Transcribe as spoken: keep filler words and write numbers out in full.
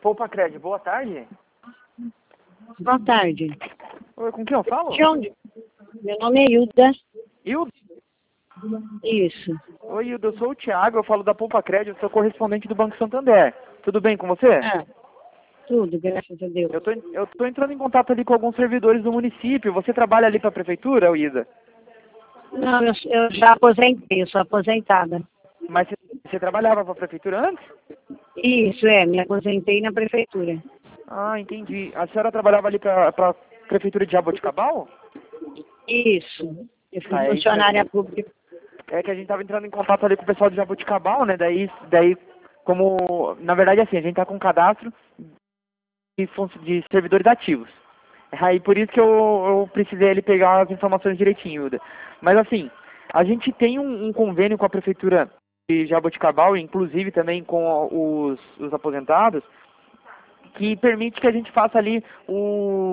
Poupa Crédito, boa tarde. Boa tarde. Oi, com quem eu falo? De onde? Meu nome é Hilda. Hilda? Isso. Oi, Hilda, eu sou o Thiago, eu falo da Poupa Crédito, sou correspondente do Banco Santander. Tudo bem com você? Ah, tudo, graças a Deus. Eu tô, eu tô entrando em contato ali com alguns servidores do município. Você trabalha ali para a prefeitura, Hilda? Não, eu, eu já aposentei, eu sou aposentada. Mas você, você trabalhava para a prefeitura antes? Isso, é, me aposentei na prefeitura. Ah, entendi. A senhora trabalhava ali para a prefeitura de Jaboticabal? Isso. Eu fui Ah, é isso funcionária mesmo. pública. É que a gente tava entrando em contato ali com o pessoal de Jaboticabal, né? Daí, daí como, na verdade, assim, a gente tá com um cadastro de, fun- de servidores ativos. Aí por isso que eu, eu precisei ali pegar as informações direitinho, Hilda. Mas assim, a gente tem um, um convênio com a prefeitura de Jaboticabal, inclusive também com os, os aposentados, que permite que a gente faça ali o